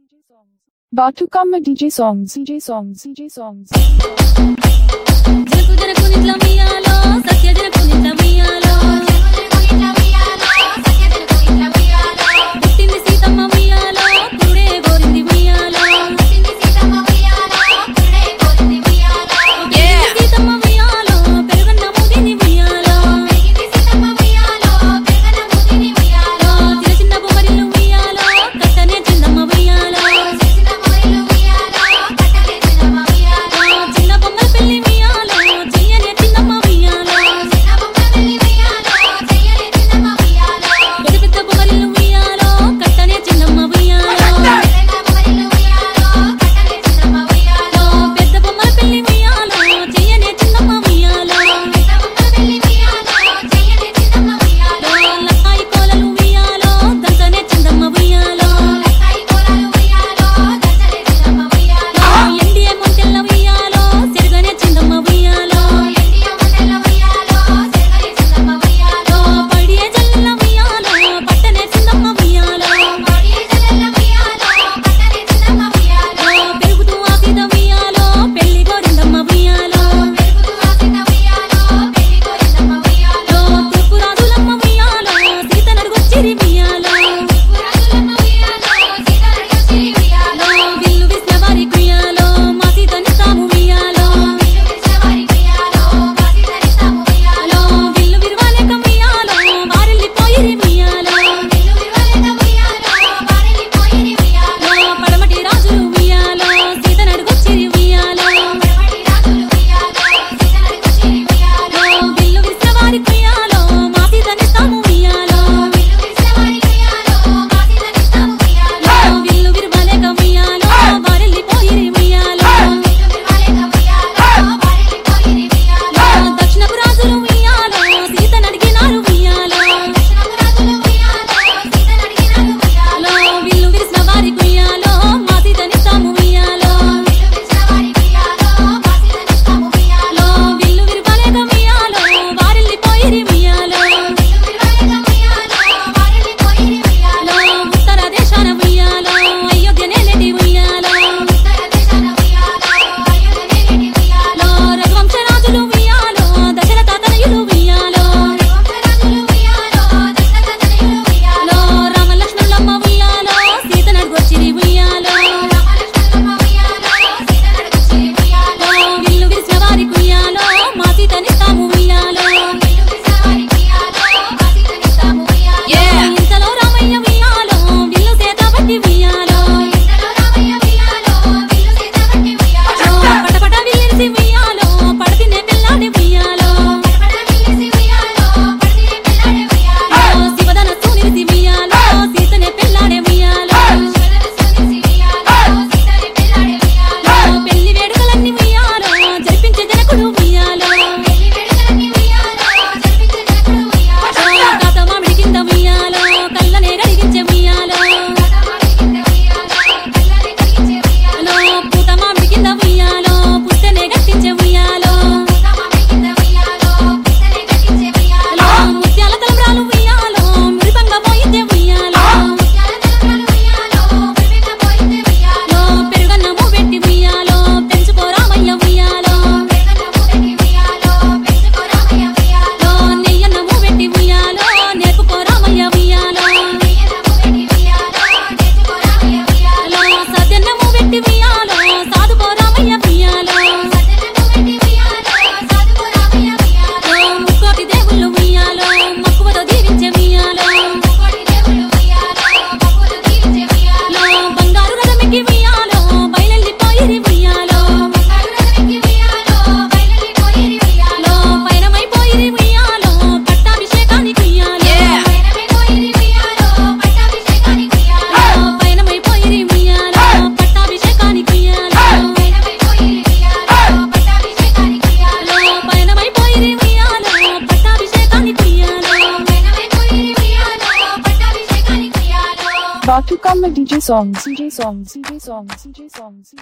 Batukamma DJ songs. జనకు జనకు నిట్ల మియాలో సత్య జనకు నిట్ల మియాలో పుట్టింది సీతమ్మ మియాలో పురుడే గోరింది మియాలో సీతమ్మ మియాలో పెరుగన్న ముదిని మియాలో చిన్న చిన్న బొమ్మరిల్లు మియాలో కట్టనే చిన్నమ్మ మియాలో చిన్న బొమ్మల పెళ్లి మియాలో చెయ్యనే చిన్నమ్మ మియాలో పెద్ద పెద్ద బొమ్మరిల్లు మియాలో కట్టనే చిన్నమ్మ మియాలో పెద్ద బొమ్మల పెళ్లి మియాలో చెయ్యనే చిన్నమ్మ మియాలో లక్కాయి కోలలు మియాలో దంచనే చిన్నమ్మ మియాలో ఎండియే మొంటెల్ల మియాలో చెరుగనే చిన్నమ్మ మియాలో పడియే జల్ల మియాలో పట్టనే చిన్నమ్మ మియాలో పెరుగుతూ ఆపిద మియాలో పెళ్లి గోరిందమ్మ మియాలో తూర్పు రాజులమ్మ మియాలో సీత నడుగొచ్చిరి మియాలో విల్లు విసిన వారి కుయాలో మా సీతని తాము మియాలో విల్లు విరవాలేక మియాలో వారిల్లిపోయిరి మియాలో పడమటి రాజులు మియాలో సీత నడుగొచ్చిరి మియాలో విల్లు విసిన వారి కుయాలో మా సీతని తాము మియాలో విల్లు విరవాలేక మియాలో వారిల్లిపోయిరి మియాలో దక్షిణపు రాజులు మియాలో సీత నడిగినారు మియాలో విల్లు విరిసిన వారి కుయ్యాలో మా సీతని తాము మియాలో విల్లు విరవలేక మియాలో వారిల్లిపోయిరి మియాలో ఉత్తర దేశాన మియాలో అయోధ్య నేలటి మియాలో రఘువంశ రాజులు మియాలో దశరథ తనయులు మియాలో రామ లక్ష్మణులమ్మ మియాలో సీత నడుగొచ్చిరి మియాలో విల్లు విరిసిన వారి కుయ్యాలో మా సీతని తాము మియాలో ఇంతలో రామయ్య మియాలో విల్లు సేత పట్టి మియాలో పటపట విల్లిరిసి మియాలో పడతినే పెళ్ళాడి మియాలో శివధనస్సు నిలిసి మియాలో సీతనే పెళ్ళాడే మియాలో పెళ్లి వేడుకలన్నీ మియాలో జరిపించే జనకుడు మియాలో తాత మామిడి కింద మియాలో కళ్ళనే కడిగించే మియాలో పూత మామిడి కింద మియాలో పుస్తనే గట్టించే మియాలో ముత్యాల తలంబ్రాలు మియాలో మురిపంగా పోయిందే మియాలో పెరుగన్నము పెట్టి మియాలో పెంచుకోరామయ్య మియాలో నెయ్యన్నము పెట్టి మియాలో నేర్పుకోరామయ్య మియాలో సత్యన్నము పెట్టి మియాలో సాధుకోరామయ్య మియాలో ముక్కోటి దేవుళ్ళు మియాలో మక్కువతో దీవించే మియాలో బంగారు రథమికి మియాలో బయలెల్లిపోయిరి మియాలో పయనమైపోయిరి మియాలో పట్టాభిషేకానికి మియాలో పయనమైపోయిరి మియాలో పట్టాభిషేకానికి మియాలో పయనమైపోయిరి మియాలో పట్టాభిషేకానికి మియాలో Batukamma DJ songs.